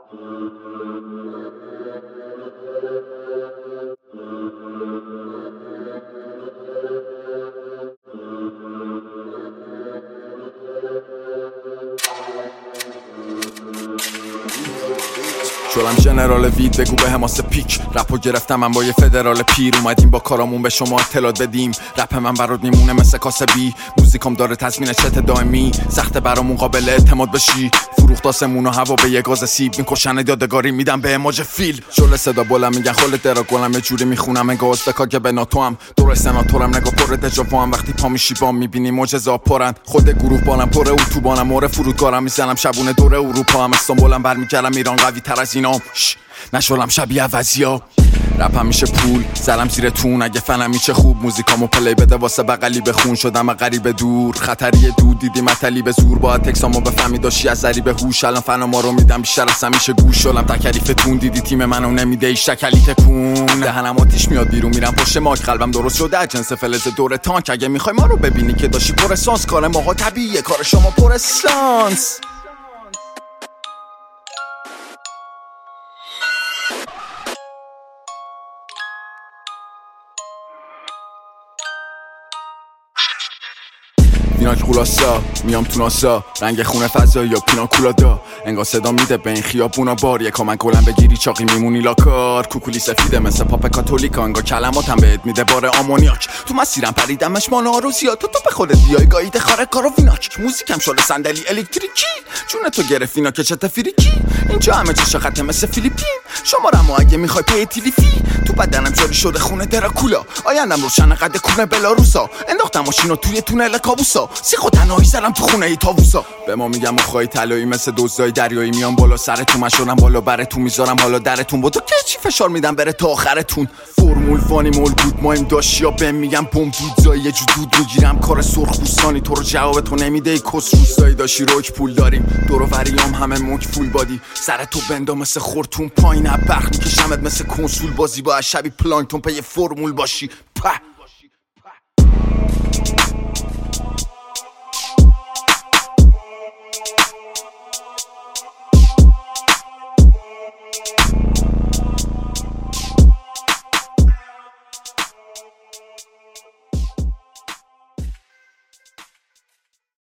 شدم جنرال وید بگو به حماس پیک رپو گرفتم من با یه فدرال پیر اومدیم با کارامون به شما اطلاع بدیم رپ من برات میمونه مثل کاسبی موزیکام داره تضمین چت دائمی سخت برامون قابل اعتماد بشی فروخت آسمون و هوا به یه گاز سیب میکشن یادگاری میدم به اماج فیل شل صدا بلند میگن خلت درا گلم یه جوری میخونم انگار استکا که به ناتو هم دور سناتورم نگاه پر دجاوا هم وقتی پا میشی بام میبینی معجزه پرن خود گروه بالم پر اتوبانم مور فرودگارم میزنم شبونه دور اروپا هم استانبولم برمیگردم ایران قوی تر از اینام نشولم شبیه عوضیا رپم میشه پول زلم زیر تون اگه فنم میشه خوب موزیکامو پلی بده واسه بغلی بخون شدم غریب دور خطریه دود دیدی متلی به زور با تکسامو بفهمی داشتی از ذری به هوش الان فنا ما رو میدم بیشتر از همیشه گوش شدم تکلیف تون دیدی تیم منو نمیده ای شکلی تکون دهنم آتیش میاد بیرون میرم پشت ماک قلبم درست شده جنس فلز دور تانک اگه میخوای ما رو ببینی که داشتی پر اسانس کار ماها طبیعیه کار شما پر اسانس ویناک خلاصا میام تو ناسا رنگ خونه فضایی یا پینا کولادا انگار صدا میده به این خیابونا بار یکا من گلم بگیری چاقی میمونی لاکار کوکولی سفیده مثل پاپ کاتولیکا انگار کلماتم بهت میده بار آمونیاک تو مسیرم پریدمش مانا آروزیا تو به خودت بیای گاهی دخاره کارو ویناک موزیکم شده صندلی الکتریکی جون تو گرفینا که چت فریکی اینجا همه چه خطه مثل فیلیپین شمارمو اگه میخوای پی تلیفی تو بدنم جاری شده خونه دراکولا آیندم روشن قد کونه بلاروسا انداختم ماشینو توی تونل کابوسا سیخو تنهایی زدم تو خونه ای تاووسا به ما میگم مخای طلایی مثل دزدای دریایی میام بالا سرتون مشورم بالا براتون میذارم حالا درتون با تو که چی فشار میدم بره تا آخرتون فرمول وانی مول بود مایم داشت یا بهم میگم بمب دودزایی یه جو دود میگیرم کار سرخپوستانی تو رو جواب تو نمیده ای کس روستایی داشتی روک پول داریم دور و وریام همه موک فول بادی سر تو بندا مثل خورتون پایین برق میکشمت مثل کنسول بازی با شبی پلانکتون پی فرمول باشی په